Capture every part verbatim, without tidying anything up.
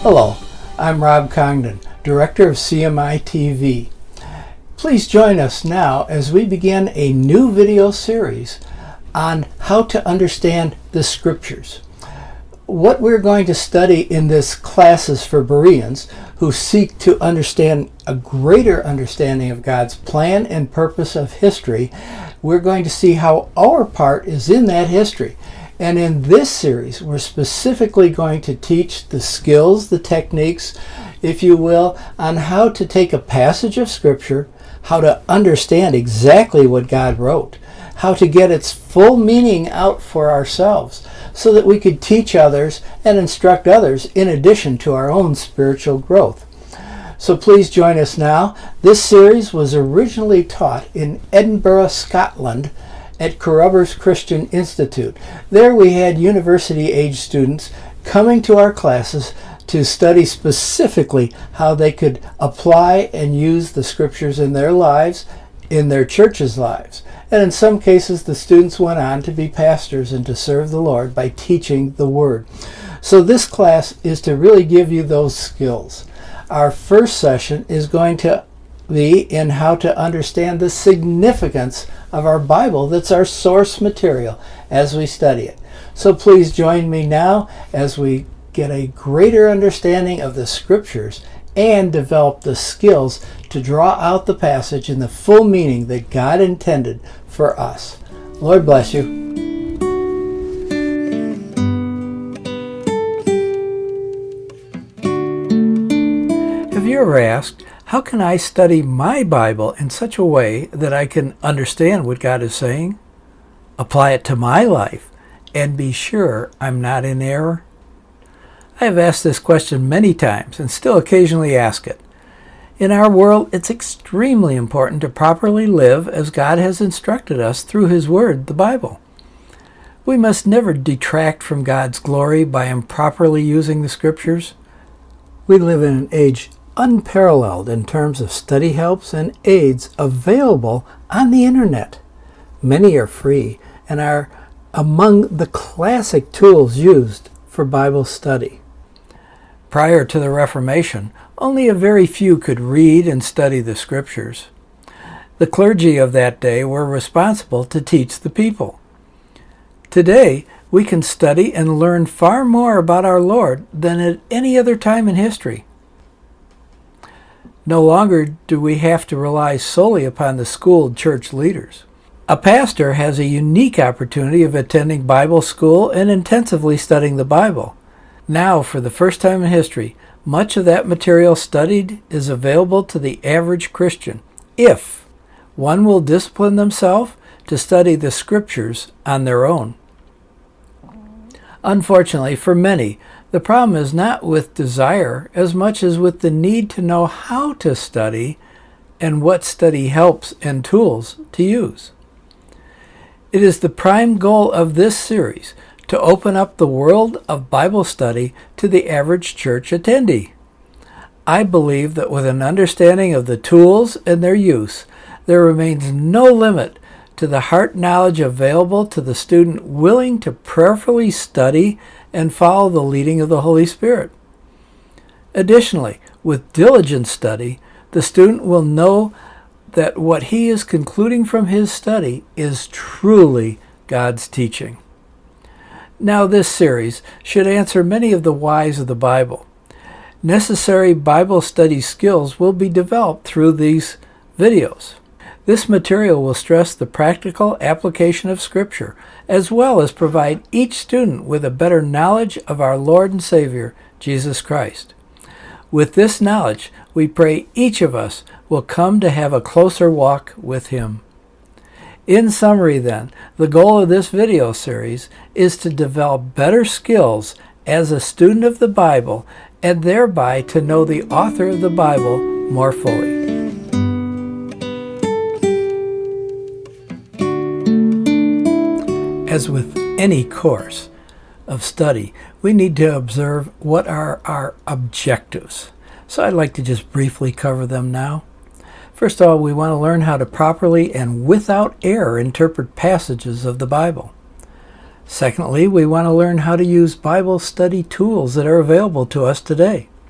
Hello, I'm Rob Congdon, Director of C M I T V. Please join us now as we begin a new video series on how to understand the Scriptures. What we're going to study in this class is for Bereans who seek to understand a greater understanding of God's plan and purpose of history. We're going to see how our part is in that history. And in this series, we're specifically going to teach the skills, the techniques, if you will, on how to take a passage of Scripture, how to understand exactly what God wrote, how to get its full meaning out for ourselves, so that we could teach others and instruct others in addition to our own spiritual growth. So please join us now. This series was originally taught in Edinburgh, Scotland, at Carruthers Christian Institute. There we had university-age students coming to our classes to study specifically how they could apply and use the Scriptures in their lives, in their churches' lives. And in some cases, the students went on to be pastors and to serve the Lord by teaching the Word. So this class is to really give you those skills. Our first session is going to be in how to understand the significance of our Bible. That's our source material as we study it. So please join me now as we get a greater understanding of the Scriptures and develop the skills to draw out the passage in the full meaning that God intended for us. Lord bless you. Have you ever asked, how can I study my Bible in such a way that I can understand what God is saying, apply it to my life, and be sure I'm not in error? I have asked this question many times and still occasionally ask it. In our world, it's extremely important to properly live as God has instructed us through His Word, the Bible. We must never detract from God's glory by improperly using the Scriptures. We live in an age unparalleled in terms of study helps and aids available on the Internet. Many are free and are among the classic tools used for Bible study. Prior to the Reformation, only a very few could read and study the Scriptures. The clergy of that day were responsible to teach the people. Today, we can study and learn far more about our Lord than at any other time in history. No longer do we have to rely solely upon the schooled church leaders. A pastor has a unique opportunity of attending Bible school and intensively studying the Bible. Now, for the first time in history, much of that material studied is available to the average Christian, if one will discipline themselves to study the Scriptures on their own. Unfortunately, for many, the problem is not with desire as much as with the need to know how to study and what study helps and tools to use. It is the prime goal of this series to open up the world of Bible study to the average church attendee. I believe that with an understanding of the tools and their use, there remains no limit to the heart knowledge available to the student willing to prayerfully study and follow the leading of the Holy Spirit. Additionally, with diligent study, the student will know that what he is concluding from his study is truly God's teaching. Now, this series should answer many of the whys of the Bible. Necessary Bible study skills will be developed through these videos. This material will stress the practical application of Scripture, as well as provide each student with a better knowledge of our Lord and Savior, Jesus Christ. With this knowledge, we pray each of us will come to have a closer walk with Him. In summary, then, the goal of this video series is to develop better skills as a student of the Bible and thereby to know the author of the Bible more fully. As with any course of study, we need to observe what are our objectives. So I'd like to just briefly cover them now. First of all, we want to learn how to properly and without error interpret passages of the Bible. Secondly, we want to learn how to use Bible study tools that are available to us today.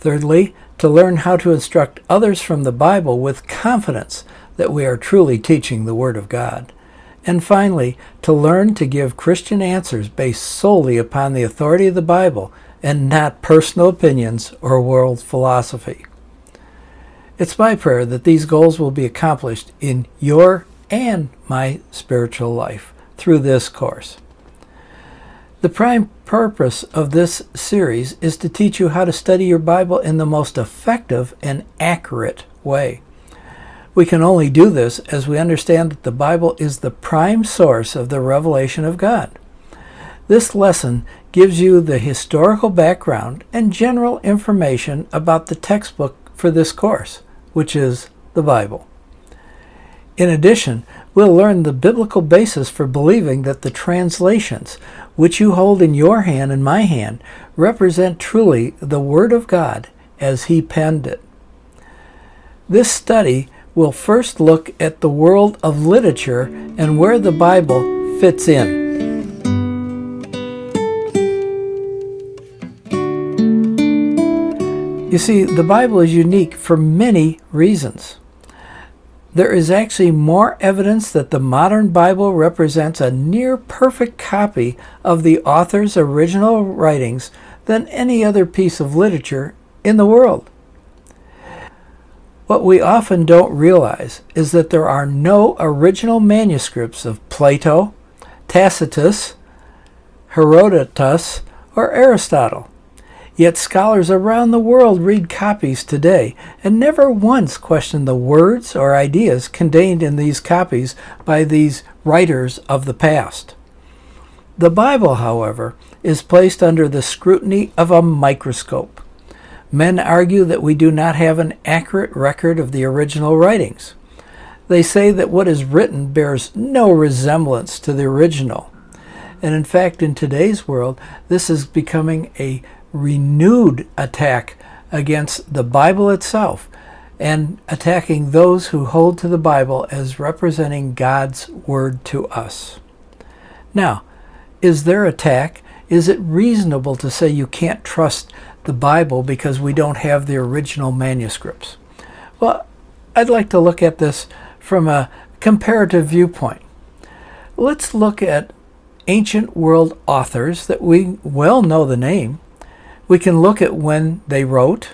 Thirdly, to learn how to instruct others from the Bible with confidence that we are truly teaching the Word of God. And finally, to learn to give Christian answers based solely upon the authority of the Bible and not personal opinions or world philosophy. It's my prayer that these goals will be accomplished in your and my spiritual life through this course. The prime purpose of this series is to teach you how to study your Bible in the most effective and accurate way. We can only do this as we understand that the Bible is the prime source of the revelation of God. This lesson gives you the historical background and general information about the textbook for this course, which is the Bible. In addition, we'll learn the biblical basis for believing that the translations, which you hold in your hand and my hand, represent truly the Word of God as He penned it. This study will first look at the world of literature and where the Bible fits in. You see, the Bible is unique for many reasons. There is actually more evidence that the modern Bible represents a near-perfect copy of the author's original writings than any other piece of literature in the world. What we often don't realize is that there are no original manuscripts of Plato, Tacitus, Herodotus, or Aristotle. Yet scholars around the world read copies today and never once question the words or ideas contained in these copies by these writers of the past. The Bible, however, is placed under the scrutiny of a microscope. Men argue that we do not have an accurate record of the original writings. They say that what is written bears no resemblance to the original. And in fact, in today's world, this is becoming a renewed attack against the Bible itself and attacking those who hold to the Bible as representing God's Word to us. Now, is their attack? Is it reasonable to say you can't trust the Bible because we don't have the original manuscripts? Well, I'd like to look at this from a comparative viewpoint. Let's look at ancient world authors that we well know the name. We can look at when they wrote.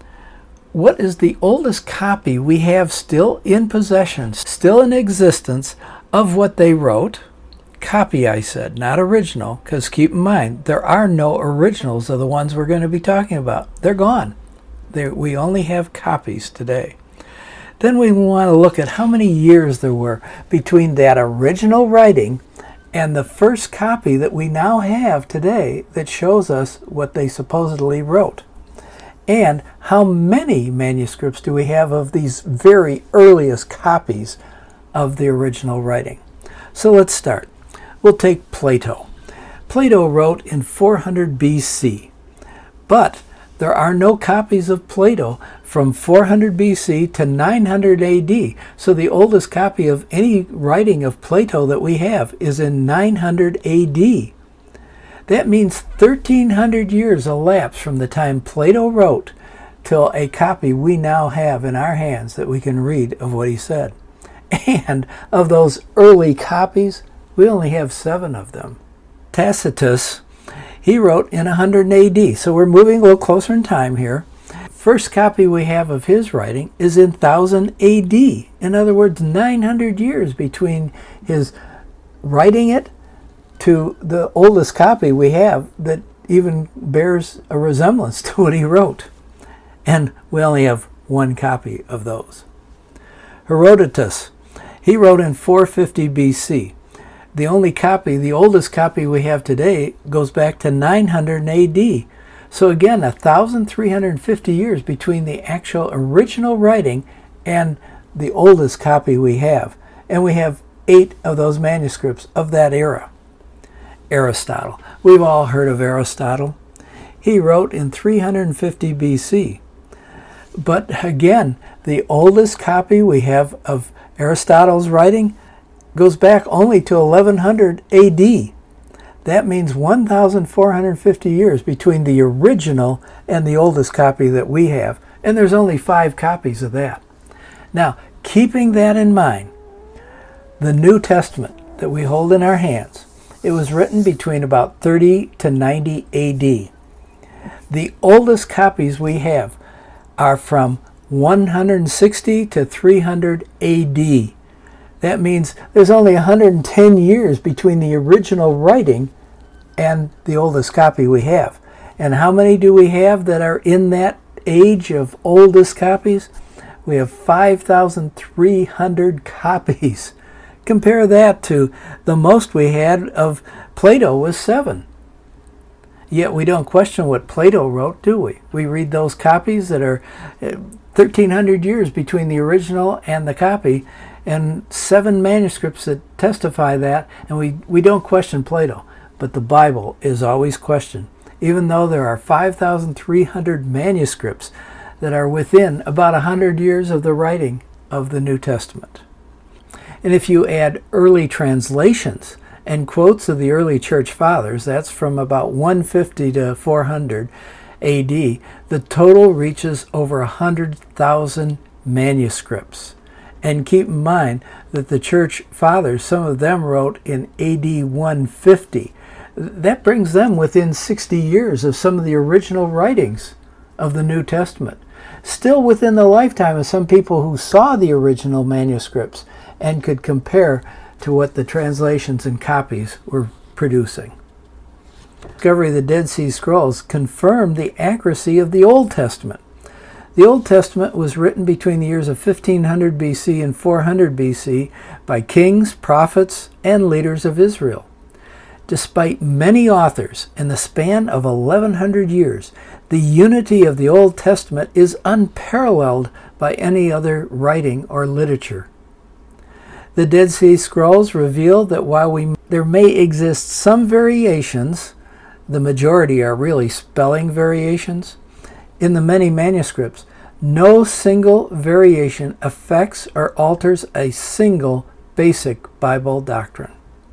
What is the oldest copy we have still in possession, still in existence, of what they wrote? Copy, I said, not original, because keep in mind, there are no originals of the ones we're going to be talking about. They're gone. They're, we only have copies today. Then we want to look at how many years there were between that original writing and the first copy that we now have today that shows us what they supposedly wrote. And how many manuscripts do we have of these very earliest copies of the original writing? So let's start. We'll take Plato. Plato wrote in four hundred B C, but there are no copies of Plato from four hundred B C to nine hundred A D, so the oldest copy of any writing of Plato that we have is in nine hundred A D. That means thirteen hundred years elapsed from the time Plato wrote till a copy we now have in our hands that we can read of what he said. And of those early copies, we only have seven of them. Tacitus, he wrote in one hundred A D, so we're moving a little closer in time here. First copy we have of his writing is in one thousand A D. In other words, nine hundred years between his writing it to the oldest copy we have that even bears a resemblance to what he wrote. And we only have one copy of those. Herodotus, he wrote in four fifty B C. The only copy, the oldest copy we have today, goes back to nine hundred A D. So again, one thousand three hundred fifty years between the actual original writing and the oldest copy we have. And we have eight of those manuscripts of that era. Aristotle. We've all heard of Aristotle. He wrote in three hundred fifty B C. But again, the oldest copy we have of Aristotle's writing goes back only to eleven hundred A D. That means one thousand four hundred fifty years between the original and the oldest copy that we have. And there's only five copies of that. Now, keeping that in mind, the New Testament that we hold in our hands, it was written between about thirty to ninety A D. The oldest copies we have are from one hundred sixty to three hundred A D. That means there's only one hundred ten years between the original writing and the oldest copy we have. And how many do we have that are in that age of oldest copies? We have five thousand three hundred copies. Compare that to the most we had of Plato was seven. Yet we don't question what Plato wrote, do we? We read those copies that are thirteen hundred years between the original and the copy, and seven manuscripts that testify that, and we, we don't question Plato. But the Bible is always questioned, even though there are five thousand three hundred manuscripts that are within about one hundred years of the writing of the New Testament. And if you add early translations and quotes of the early church fathers, that's from about one fifty to four hundred A D, the total reaches over one hundred thousand manuscripts. And keep in mind that the church fathers, some of them wrote in A D one fifty. That brings them within sixty years of some of the original writings of the New Testament. Still within the lifetime of some people who saw the original manuscripts and could compare to what the translations and copies were producing. The discovery of the Dead Sea Scrolls confirmed the accuracy of the Old Testament. The Old Testament was written between the years of fifteen hundred B C and four hundred B C by kings, prophets, and leaders of Israel. Despite many authors in the span of eleven hundred years, the unity of the Old Testament is unparalleled by any other writing or literature. The Dead Sea Scrolls reveal that while we, there may exist some variations, the majority are really spelling variations, in the many manuscripts, no single variation affects or alters a single basic Bible doctrine.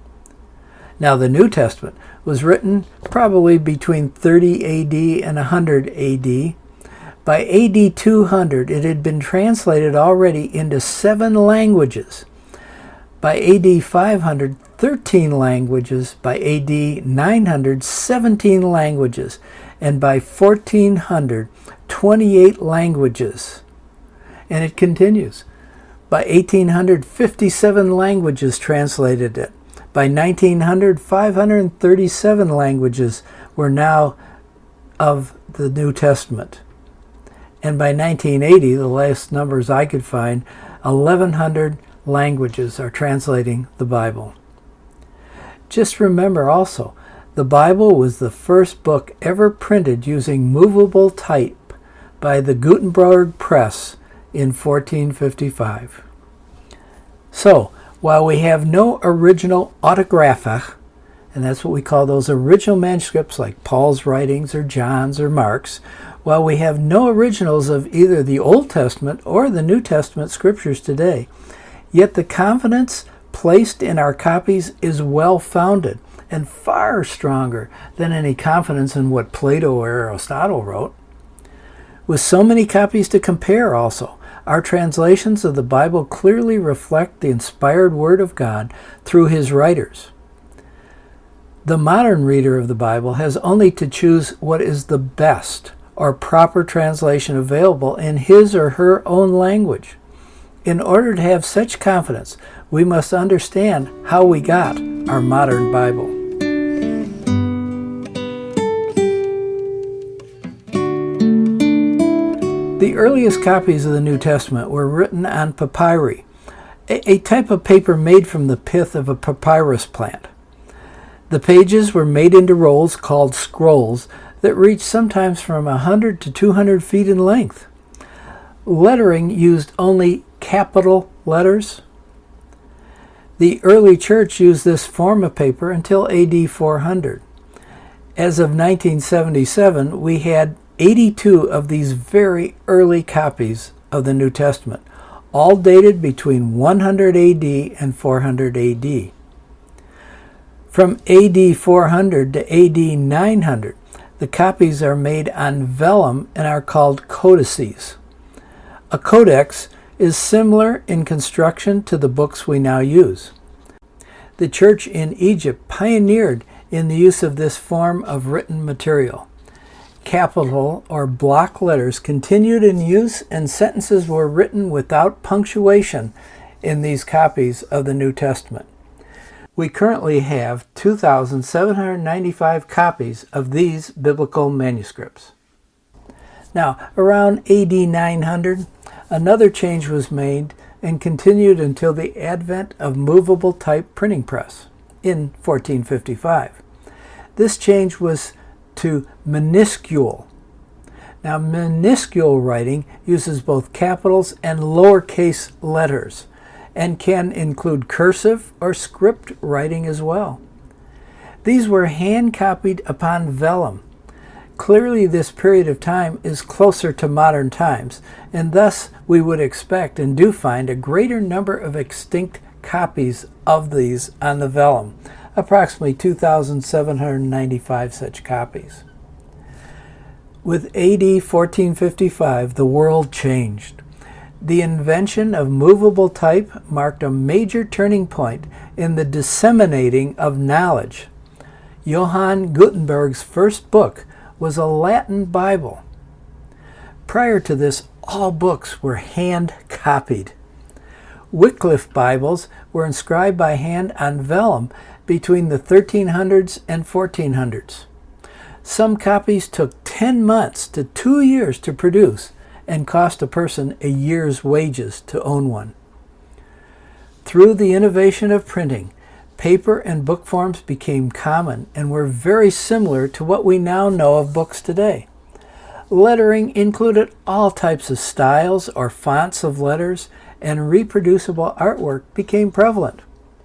Now, the New Testament was written probably between thirty A D and one hundred A D. By A D two hundred, it had been translated already into seven languages. By A D five hundred, thirteen languages. By A D nine hundred, seventeen languages. And by fourteen hundred, twenty-eight languages. And it continues. By eighteen hundred, fifty-seven languages translated it. By nineteen hundred, five hundred thirty-seven languages were now of the New Testament. And by nineteen eighty, the last numbers I could find, eleven hundred languages are translating the Bible. Just remember also, the Bible was the first book ever printed using movable type by the Gutenberg Press in fourteen fifty-five. So, while we have no original autographa, and that's what we call those original manuscripts like Paul's writings or John's or Mark's, while we have no originals of either the Old Testament or the New Testament scriptures today, yet the confidence placed in our copies is well-founded and far stronger than any confidence in what Plato or Aristotle wrote. With so many copies to compare also, our translations of the Bible clearly reflect the inspired Word of God through His writers. The modern reader of the Bible has only to choose what is the best or proper translation available in his or her own language. In order to have such confidence, we must understand how we got our modern Bible. The earliest copies of the New Testament were written on papyri, a type of paper made from the pith of a papyrus plant. The pages were made into rolls called scrolls that reached sometimes from one hundred to two hundred feet in length. Lettering used only capital letters. The early church used this form of paper until A D four hundred. As of nineteen seventy-seven, we had eighty-two of these very early copies of the New Testament, all dated between one hundred A D and four hundred A D. From A D four hundred to A D nine hundred, the copies are made on vellum and are called codices. A codex is similar in construction to the books we now use. The church in Egypt pioneered in the use of this form of written material. Capital or block letters continued in use, and sentences were written without punctuation in these copies of the New Testament. We currently have two thousand seven hundred ninety-five copies of these biblical manuscripts. Now, around A D nine hundred, another change was made and continued until the advent of movable type printing press in fourteen fifty-five. This change was to minuscule. Now, minuscule writing uses both capitals and lowercase letters and can include cursive or script writing as well. These were hand-copied upon vellum. Clearly, this period of time is closer to modern times, and thus we would expect and do find a greater number of extinct copies of these on the vellum, approximately two thousand seven hundred ninety-five such copies. With A D fourteen fifty-five, the world changed. The invention of movable type marked a major turning point in the disseminating of knowledge. Johann Gutenberg's first book was a Latin Bible. Prior to this, all books were hand-copied. Wycliffe Bibles were inscribed by hand on vellum between the thirteen hundreds and fourteen hundreds. Some copies took ten months to two years to produce and cost a person a year's wages to own one. Through the innovation of printing, paper and book forms became common and were very similar to what we now know of books today. Lettering included all types of styles or fonts of letters, and reproducible artwork became prevalent.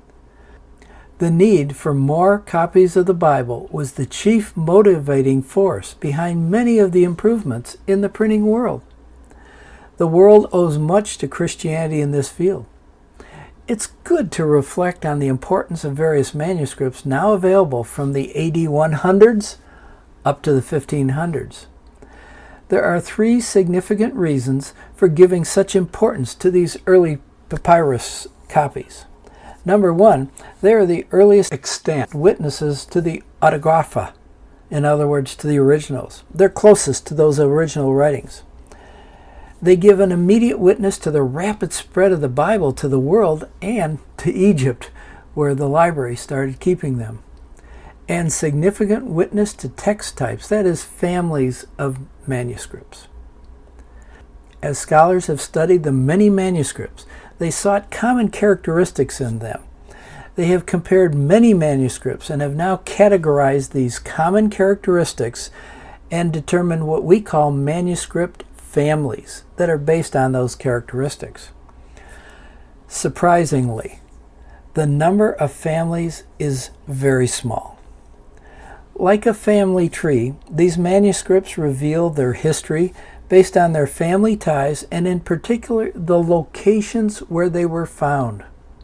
The need for more copies of the Bible was the chief motivating force behind many of the improvements in the printing world. The world owes much to Christianity in this field. It's good to reflect on the importance of various manuscripts now available from the A D one hundreds up to the fifteen hundreds. There are three significant reasons for giving such importance to these early papyrus copies. Number one, they are the earliest extant witnesses to the autographa, in other words, to the originals. They're closest to those original writings. They give an immediate witness to the rapid spread of the Bible to the world and to Egypt, where the library started keeping them. And significant witness to text types, that is, families of manuscripts. As scholars have studied the many manuscripts, they sought common characteristics in them. They have compared many manuscripts and have now categorized these common characteristics and determined what we call manuscript families that are based on those characteristics. Surprisingly, the number of families is very small. Like a family tree, these manuscripts reveal their history based on their family ties and in particular the locations where they were found.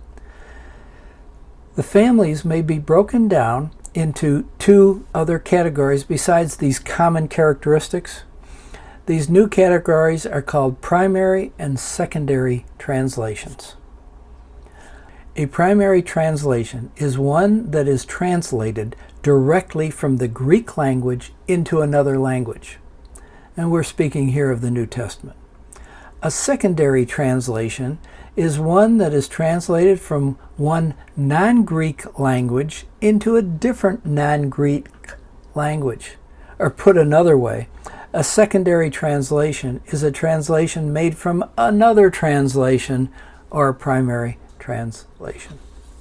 The families may be broken down into two other categories besides these common characteristics. These new categories are called primary and secondary translations. A primary translation is one that is translated directly from the Greek language into another language. And we're speaking here of the New Testament. A secondary translation is one that is translated from one non-Greek language into a different non-Greek language. Or put another way, a secondary translation is a translation made from another translation or a primary translation.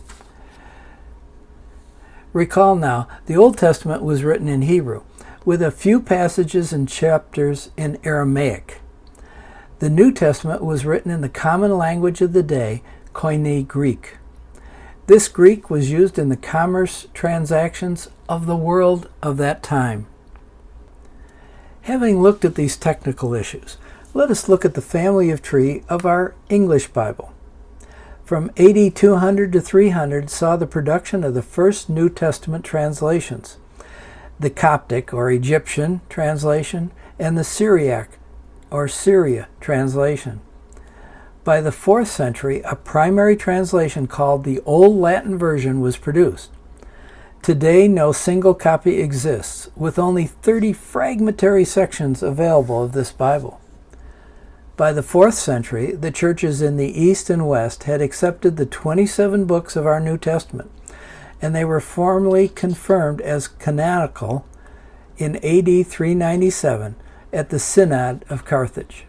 Recall now, the Old Testament was written in Hebrew, with a few passages and chapters in Aramaic. The New Testament was written in the common language of the day, Koine Greek. This Greek was used in the commerce transactions of the world of that time. Having looked at these technical issues, let us look at the family of tree of our English Bible. from A D two hundred to three hundred saw the production of the first New Testament translations, the Coptic or Egyptian translation and the Syriac or Syria translation. By the fourth century, a primary translation called the Old Latin Version was produced. Today, no single copy exists, with only thirty fragmentary sections available of this Bible. By the fourth century, the churches in the East and West had accepted the twenty-seven books of our New Testament, and they were formally confirmed as canonical in A D three ninety-seven at the Synod of Carthage.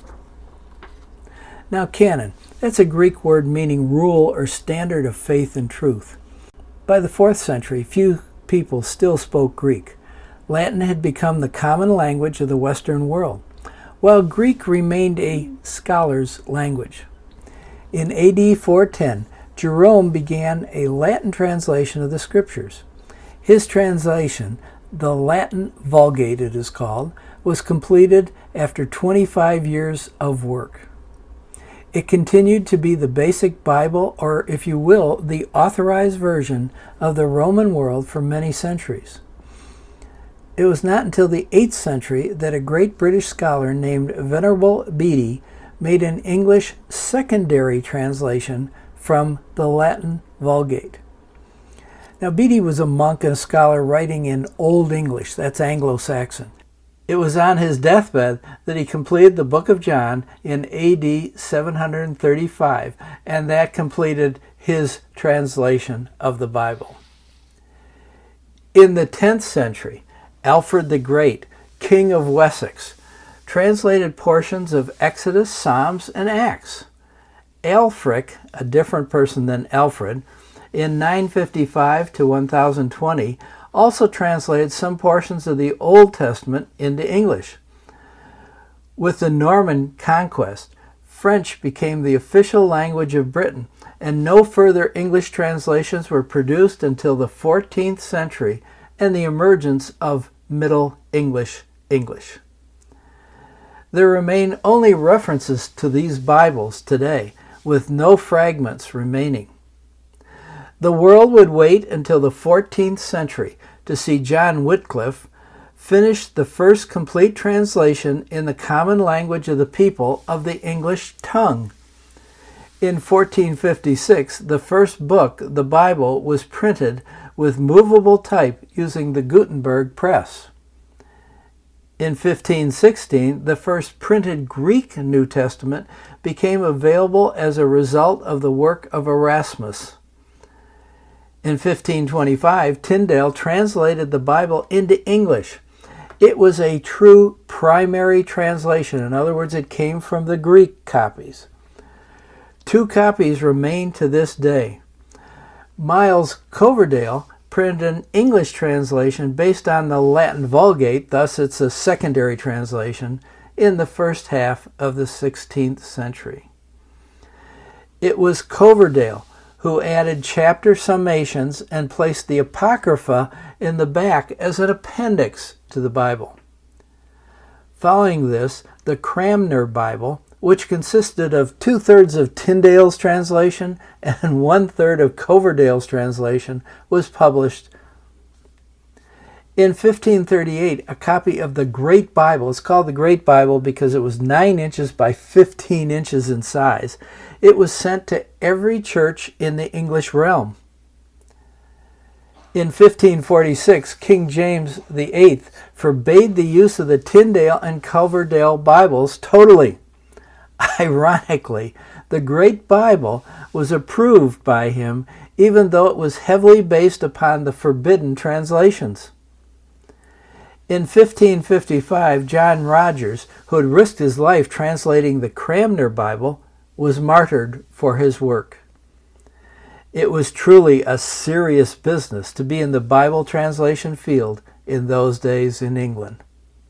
Now, canon, that's a Greek word meaning rule or standard of faith and truth. By the fourth century, few people still spoke Greek. Latin had become the common language of the Western world, while Greek remained a scholar's language. In A D four ten, Jerome began a Latin translation of the Scriptures. His translation, the Latin Vulgate it is called, was completed after twenty-five years of work. It continued to be the basic Bible, or if you will, the authorized version of the Roman world for many centuries. It was not until the eighth century that a great British scholar named Venerable Bede made an English secondary translation from the Latin Vulgate. Now, Bede was a monk and a scholar writing in Old English, that's Anglo-Saxon. It was on his deathbed that he completed the Book of John in A D seven thirty-five, and that completed his translation of the Bible. In the tenth century, Alfred the Great, King of Wessex, translated portions of Exodus, Psalms, and Acts. Ælfric, a different person than Alfred, in nine fifty-five to one thousand twenty, also translated some portions of the Old Testament into English. With the Norman conquest, French became the official language of Britain, and no further English translations were produced until the fourteenth century and the emergence of Middle English English. There remain only references to these Bibles today, with no fragments remaining. The world would wait until the fourteenth century to see John Wycliffe finish the first complete translation in the common language of the people of the English tongue. In fourteen fifty-six, the first book, the Bible, was printed with movable type using the Gutenberg press. In fifteen sixteen, the first printed Greek New Testament became available as a result of the work of Erasmus. In fifteen twenty-five, Tyndale translated the Bible into English. It was a true primary translation. In other words, it came from the Greek copies. Two copies remain to this day. Miles Coverdale printed an English translation based on the Latin Vulgate, thus it's a secondary translation, in the first half of the sixteenth century. It was Coverdale who added chapter summations and placed the Apocrypha in the back as an appendix to the Bible. Following this, the Cranmer Bible, which consisted of two-thirds of Tyndale's translation and one-third of Coverdale's translation, was published. In fifteen thirty-eight, a copy of the Great Bible, it's called the Great Bible because it was nine inches by fifteen inches in size, it was sent to every church in the English realm. In fifteen forty-six, King James the eighth forbade the use of the Tyndale and Coverdale Bibles totally. Ironically, the Great Bible was approved by him even though it was heavily based upon the forbidden translations. In fifteen fifty-five, John Rogers, who had risked his life translating the Cranmer Bible, was martyred for his work. It was truly a serious business to be in the Bible translation field in those days in England.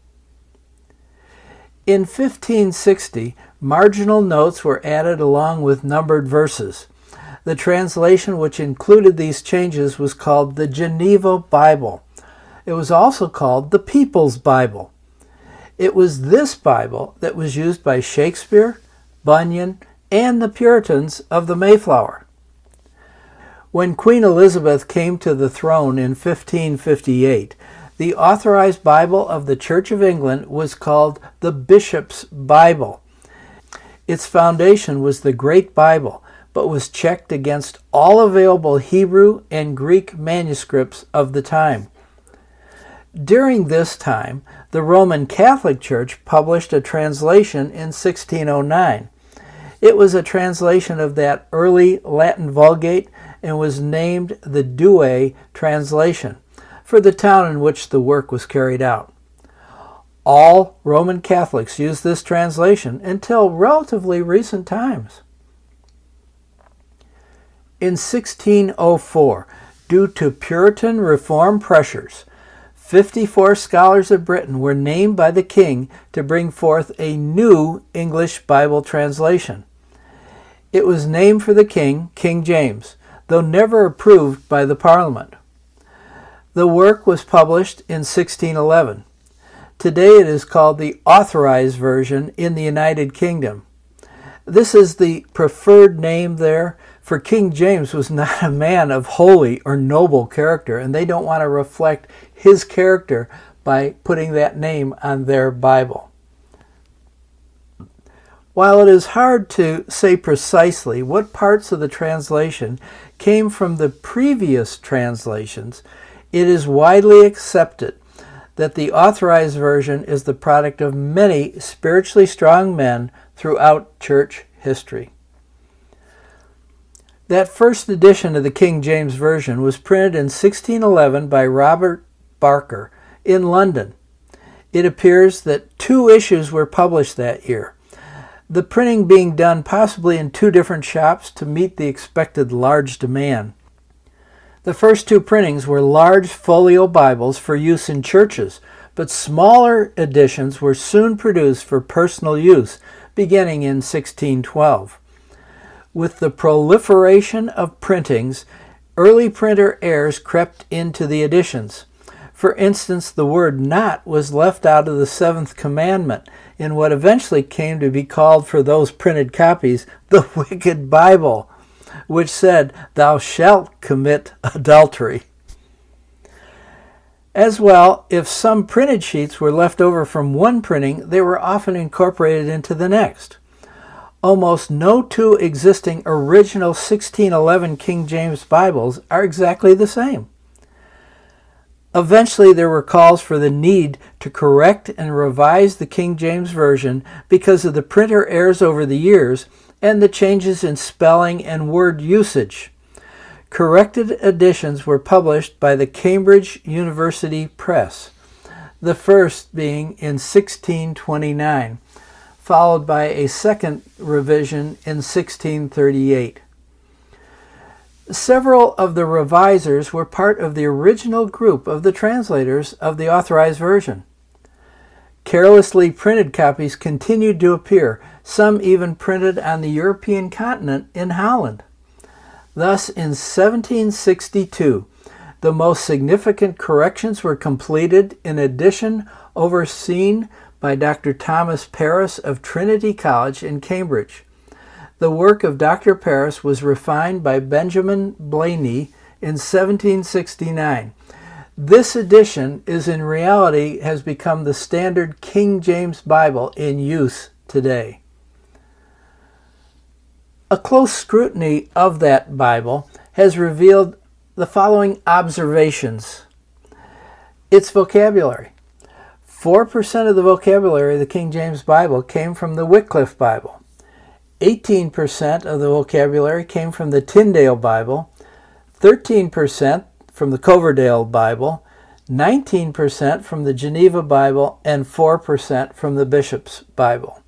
In fifteen sixty, marginal notes were added along with numbered verses. The translation which included these changes was called the Geneva Bible. It was also called the People's Bible. It was this Bible that was used by Shakespeare, Bunyan, and the Puritans of the Mayflower. When Queen Elizabeth came to the throne in fifteen fifty-eight, the Authorized Bible of the Church of England was called the Bishop's Bible. Its foundation was the Great Bible, but was checked against all available Hebrew and Greek manuscripts of the time. During this time, the Roman Catholic Church published a translation in sixteen oh nine. It was a translation of that early Latin Vulgate and was named the Douay translation for the town in which the work was carried out. All Roman Catholics used this translation until relatively recent times. In sixteen oh four, due to Puritan reform pressures, fifty-four scholars of Britain were named by the king to bring forth a new English Bible translation. It was named for the king, King James, though never approved by the Parliament. The work was published in sixteen eleven. Today it is called the Authorized Version in the United Kingdom. This is the preferred name there, for King James was not a man of holy or noble character, and they don't want to reflect his character by putting that name on their Bible. While it is hard to say precisely what parts of the translation came from the previous translations, it is widely accepted that the Authorized Version is the product of many spiritually strong men throughout church history. That first edition of the King James Version was printed in sixteen eleven by Robert Barker in London. It appears that two issues were published that year, the printing being done possibly in two different shops to meet the expected large demand. The first two printings were large folio Bibles for use in churches, but smaller editions were soon produced for personal use, beginning in sixteen twelve. With the proliferation of printings, early printer errors crept into the editions. For instance, the word not was left out of the seventh commandment in what eventually came to be called for those printed copies the Wicked Bible, which said, "Thou shalt commit adultery." As well, if some printed sheets were left over from one printing, they were often incorporated into the next. Almost no two existing original sixteen eleven King James Bibles are exactly the same. Eventually, there were calls for the need to correct and revise the King James Version because of the printer errors over the years and the changes in spelling and word usage. Corrected editions were published by the Cambridge University Press, the first being in sixteen twenty-nine, followed by a second revision in sixteen thirty-eight. Several of the revisers were part of the original group of the translators of the Authorized Version. Carelessly printed copies continued to appear, some even printed on the European continent in Holland. Thus, in seventeen sixty-two, the most significant corrections were completed in edition overseen by Doctor Thomas Paris of Trinity College in Cambridge. The work of Doctor Paris was refined by Benjamin Blayney in seventeen sixty-nine. This edition is in reality has become the standard King James Bible in use today. A close scrutiny of that Bible has revealed the following observations. Its vocabulary. four percent of the vocabulary of the King James Bible came from the Wycliffe Bible. eighteen percent of the vocabulary came from the Tyndale Bible, thirteen percent from the Coverdale Bible, nineteen percent from the Geneva Bible, and four percent from the Bishop's Bible.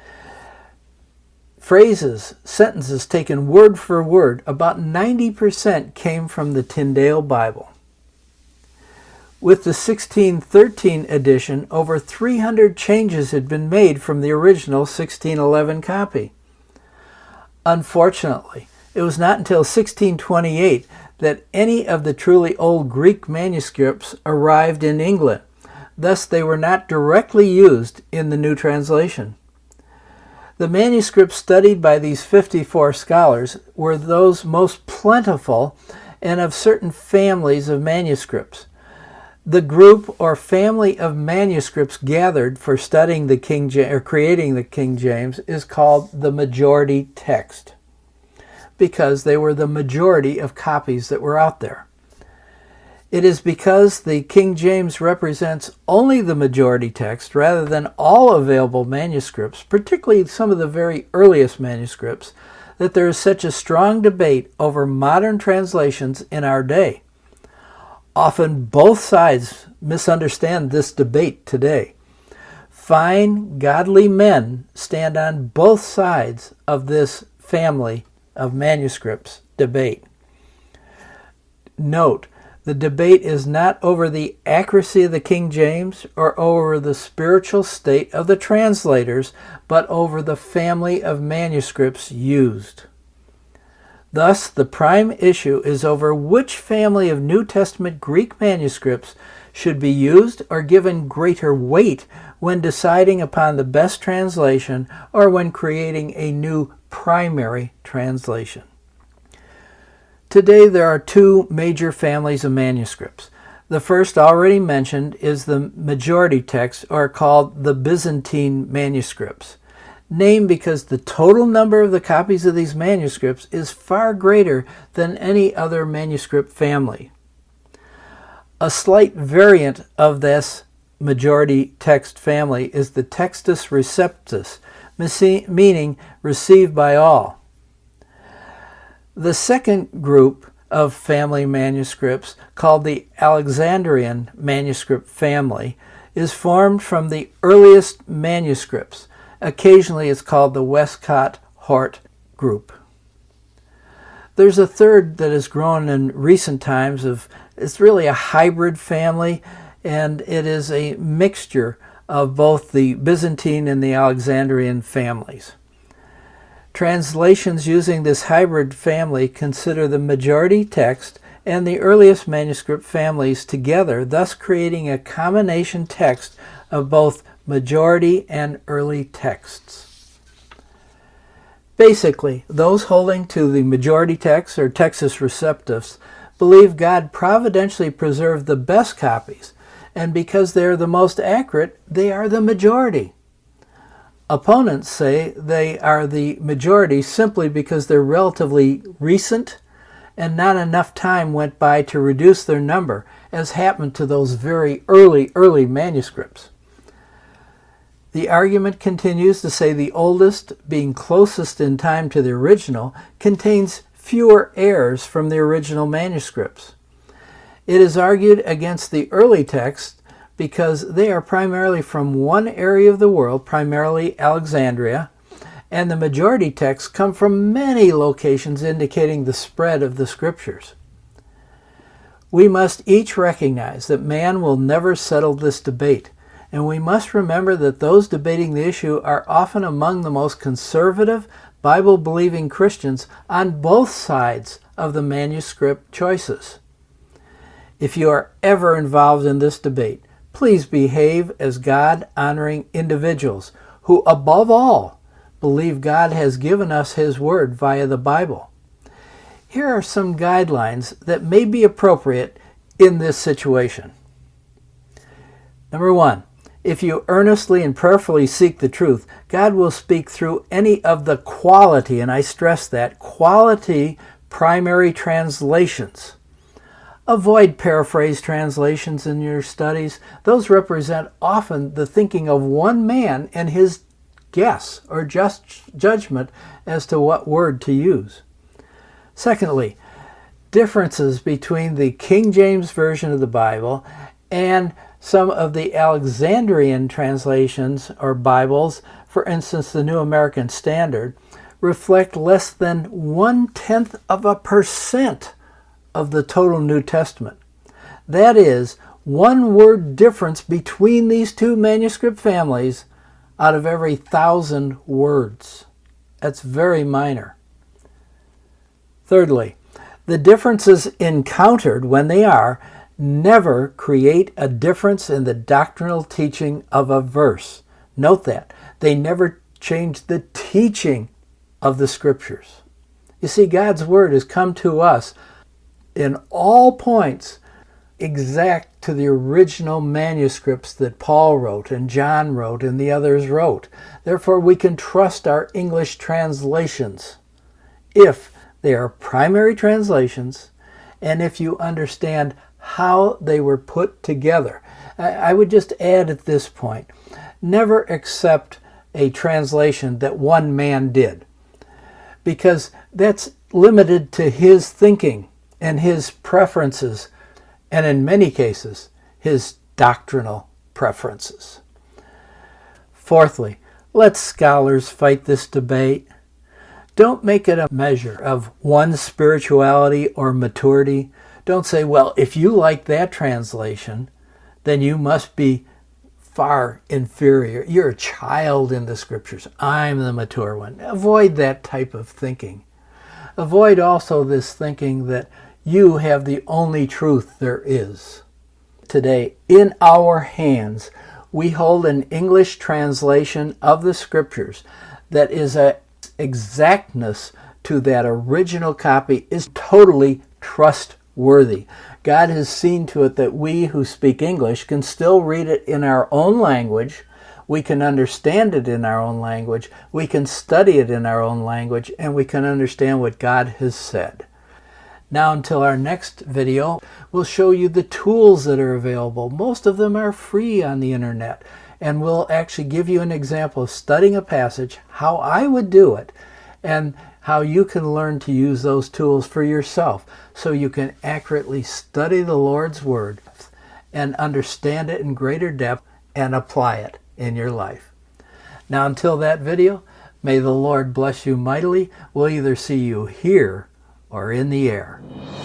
Phrases, sentences taken word for word, about ninety percent came from the Tyndale Bible. With the sixteen thirteen edition, over three hundred changes had been made from the original sixteen eleven copy. Unfortunately, it was not until sixteen twenty-eight that any of the truly old Greek manuscripts arrived in England. Thus, they were not directly used in the new translation. The manuscripts studied by these fifty-four scholars were those most plentiful and of certain families of manuscripts. The group or family of manuscripts gathered for studying the King James or creating the King James is called the majority text, because they were the majority of copies that were out there. It is because the King James represents only the majority text rather than all available manuscripts, particularly some of the very earliest manuscripts, that there is such a strong debate over modern translations in our day. Often both sides misunderstand this debate today. Fine, godly men stand on both sides of this family of manuscripts debate. Note, the debate is not over the accuracy of the King James or over the spiritual state of the translators, but over the family of manuscripts used. Thus, the prime issue is over which family of New Testament Greek manuscripts should be used or given greater weight when deciding upon the best translation or when creating a new primary translation. Today there are two major families of manuscripts. The first, already mentioned, is the majority text, or called the Byzantine manuscripts, named because the total number of the copies of these manuscripts is far greater than any other manuscript family. A slight variant of this majority text family is the Textus Receptus, meaning received by all. The second group of family manuscripts, called the Alexandrian manuscript family, is formed from the earliest manuscripts. Occasionally it's called the Westcott-Hort group. There's a third that has grown in recent times of, it's really a hybrid family, and it is a mixture of both the Byzantine and the Alexandrian families. Translations using this hybrid family consider the majority text and the earliest manuscript families together, thus creating a combination text of both majority and early texts. Basically, those holding to the majority text, or Textus Receptus, believe God providentially preserved the best copies, and because they are the most accurate, they are the majority. Opponents say they are the majority simply because they're relatively recent and not enough time went by to reduce their number, as happened to those very early, early manuscripts. The argument continues to say the oldest, being closest in time to the original, contains fewer errors from the original manuscripts. It is argued against the early text because they are primarily from one area of the world, primarily Alexandria, and the majority texts come from many locations, indicating the spread of the scriptures. We must each recognize that man will never settle this debate, and we must remember that those debating the issue are often among the most conservative, Bible-believing Christians on both sides of the manuscript choices. If you are ever involved in this debate, please behave as God-honoring individuals who, above all, believe God has given us His Word via the Bible. Here are some guidelines that may be appropriate in this situation. Number one, if you earnestly and prayerfully seek the truth, God will speak through any of the quality, and I stress that, quality primary translations. Avoid paraphrase translations in your studies. Those represent often the thinking of one man and his guess or just judgment as to what word to use. Secondly, differences between the King James Version of the Bible and some of the Alexandrian translations or Bibles, for instance the New American Standard, reflect less than one-tenth of a percent of the total New Testament. That is, one word difference between these two manuscript families out of every thousand words. That's very minor. Thirdly, the differences encountered, when they are, never create a difference in the doctrinal teaching of a verse. Note that. They never change the teaching of the Scriptures. You see, God's Word has come to us in all points exact to the original manuscripts that Paul wrote and John wrote and the others wrote. Therefore, we can trust our English translations if they are primary translations and if you understand how they were put together. I would just add at this point, never accept a translation that one man did, because that's limited to his thinking and his preferences, and in many cases, his doctrinal preferences. Fourthly, let scholars fight this debate. Don't make it a measure of one's spirituality or maturity. Don't say, well, if you like that translation, then you must be far inferior. You're a child in the Scriptures. I'm the mature one. Avoid that type of thinking. Avoid also this thinking that you have the only truth there is. Today, in our hands, we hold an English translation of the Scriptures that is an exactness to that original copy, is totally trustworthy. God has seen to it that we who speak English can still read it in our own language. We can understand it in our own language. We can study it in our own language, and we can understand what God has said. Now, until our next video, we'll show you the tools that are available. Most of them are free on the internet, and we'll actually give you an example of studying a passage, how I would do it, and how you can learn to use those tools for yourself so you can accurately study the Lord's Word and understand it in greater depth and apply it in your life. Now, until that video, may the Lord bless you mightily. We'll either see you here or in the air.